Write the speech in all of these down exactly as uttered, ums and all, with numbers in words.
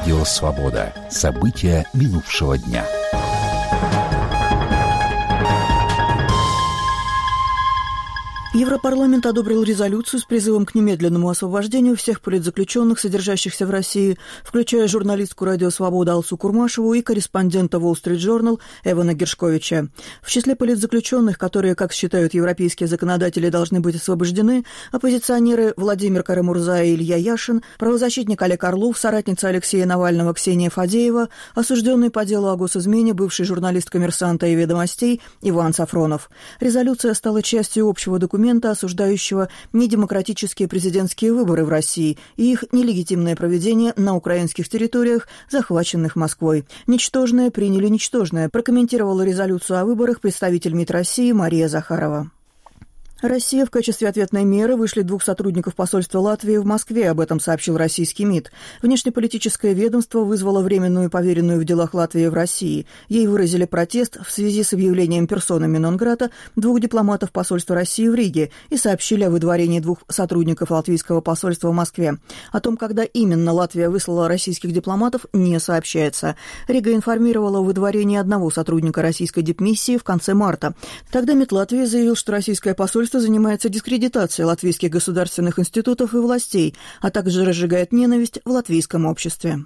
Радио «Свобода». События минувшего дня. Европарламент одобрил резолюцию с призывом к немедленному освобождению всех политзаключенных, содержащихся в России, включая журналистку «Радио Свобода» Алсу Курмашеву и корреспондента Wall Street Journal Эвана Гершковича. В числе политзаключенных, которые, как считают европейские законодатели, должны быть освобождены, оппозиционеры Владимир Карамурза и Илья Яшин, правозащитник Олег Орлов, соратница Алексея Навального Ксения Фадеева, осужденный по делу о госизмене бывший журналист «Коммерсанта» и «Ведомостей» Иван Сафронов. Резолюция стала частью общего документа, осуждающего недемократические президентские выборы в России и их нелегитимное проведение на украинских территориях, захваченных Москвой. «Ничтожное приняли ничтожное», прокомментировала резолюцию о выборах представитель МИД России Мария Захарова. Россия в качестве ответной меры вышлет двух сотрудников посольства Латвии в Москве, об этом сообщил российский МИД. Внешнеполитическое ведомство вызвало временную поверенную в делах Латвии в России. Ей выразили протест в связи с объявлением персонами нон-грата двух дипломатов посольства России в Риге и сообщили о выдворении двух сотрудников латвийского посольства в Москве. О том, когда именно Латвия выслала российских дипломатов, не сообщается. Рига информировала о выдворении одного сотрудника российской дипмиссии в конце марта. Тогда МИД Латвии заявил, что российское посольство занимается дискредитацией латвийских государственных институтов и властей, а также разжигает ненависть в латвийском обществе.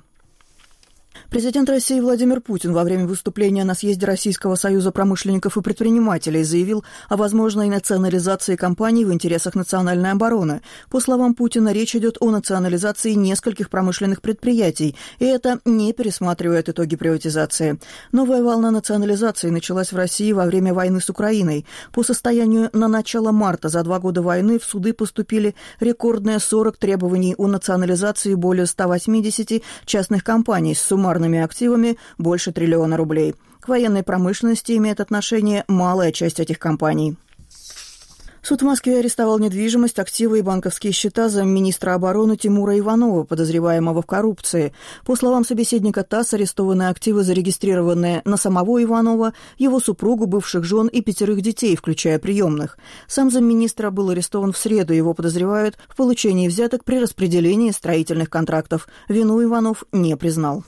Президент России Владимир Путин во время выступления на съезде Российского союза промышленников и предпринимателей заявил о возможной национализации компаний в интересах национальной обороны. По словам Путина, речь идет о национализации нескольких промышленных предприятий, и это не пересматривает итоги приватизации. Новая волна национализации началась в России во время войны с Украиной. По состоянию на начало марта за два года войны в суды поступили рекордные сорок требований о национализации более ста восьмидесяти частных компаний с суммарными активами больше триллиона рублей. К военной промышленности имеет отношение малая часть этих компаний. Суд в Москве арестовал недвижимость, активы и банковские счета замминистра обороны Тимура Иванова, подозреваемого в коррупции. По словам собеседника ТАСС, арестованные активы, зарегистрированные на самого Иванова, его супругу, бывших жен и пятерых детей, включая приемных. Сам замминистра был арестован в среду. Его подозревают в получении взяток при распределении строительных контрактов. Вину Иванов не признал.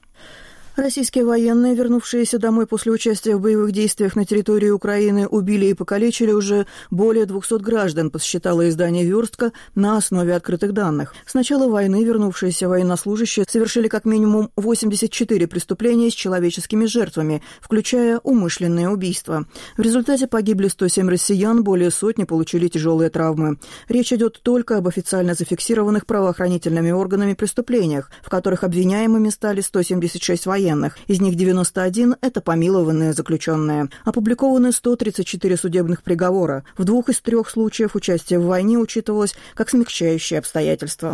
Российские военные, вернувшиеся домой после участия в боевых действиях на территории Украины, убили и покалечили уже более двухсот граждан, подсчитало издание «Верстка» на основе открытых данных. С начала войны вернувшиеся военнослужащие совершили как минимум восемьдесят четыре преступления с человеческими жертвами, включая умышленные убийства. В результате погибли сто семь россиян, более сотни получили тяжелые травмы. Речь идет только об официально зафиксированных правоохранительными органами преступлениях, в которых обвиняемыми стали сто семьдесят шесть военных. Из них девяносто один – это помилованные заключенные. Опубликованы сто тридцать четыре судебных приговора. В двух из трех случаев участие в войне учитывалось как смягчающее обстоятельство.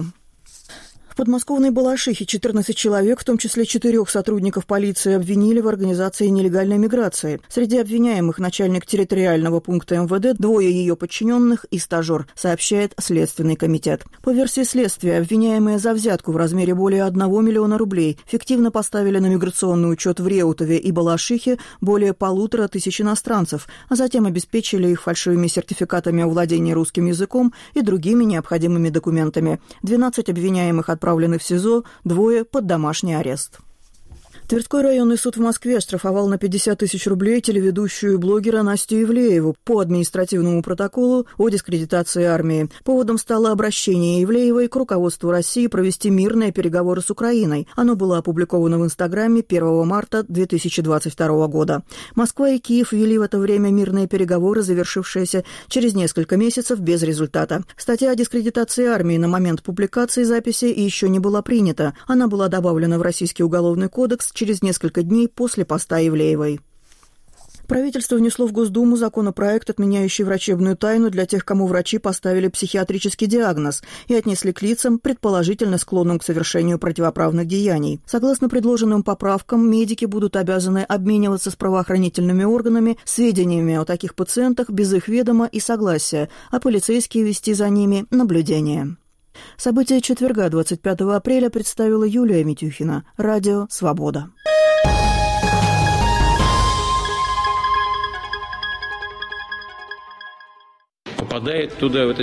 В подмосковной Балашихе четырнадцать человек, в том числе четырех сотрудников полиции, обвинили в организации нелегальной миграции. Среди обвиняемых начальник территориального пункта эм вэ дэ, двое ее подчиненных и стажер, сообщает Следственный комитет. По версии следствия, обвиняемые за взятку в размере более одного миллиона рублей фиктивно поставили на миграционный учет в Реутове и Балашихе более полутора тысяч иностранцев, а затем обеспечили их фальшивыми сертификатами о владении русским языком и другими необходимыми документами. двенадцать обвиняемых отправлены отправлены в СИЗО, двое под домашний арест. Тверской районный суд в Москве оштрафовал на пятьдесят тысяч рублей телеведущую и блогера Настю Ивлееву по административному протоколу о дискредитации армии. Поводом стало обращение Ивлеевой к руководству России провести мирные переговоры с Украиной. Оно было опубликовано в Инстаграме первого марта две тысячи двадцать второго года. Москва и Киев вели в это время мирные переговоры, завершившиеся через несколько месяцев без результата. Статья о дискредитации армии на момент публикации записи еще не была принята. Она была добавлена в Российский уголовный кодекс через несколько дней после поста Ивлеевой. Правительство внесло в Госдуму законопроект, отменяющий врачебную тайну для тех, кому врачи поставили психиатрический диагноз и отнесли к лицам, предположительно склонным к совершению противоправных деяний. Согласно предложенным поправкам, медики будут обязаны обмениваться с правоохранительными органами сведениями о таких пациентах без их ведома и согласия, а полицейские вести за ними наблюдение. События четверга, двадцать пятого апреля, представила Юлия Митюхина. Радио «Свобода». Попадает туда, в это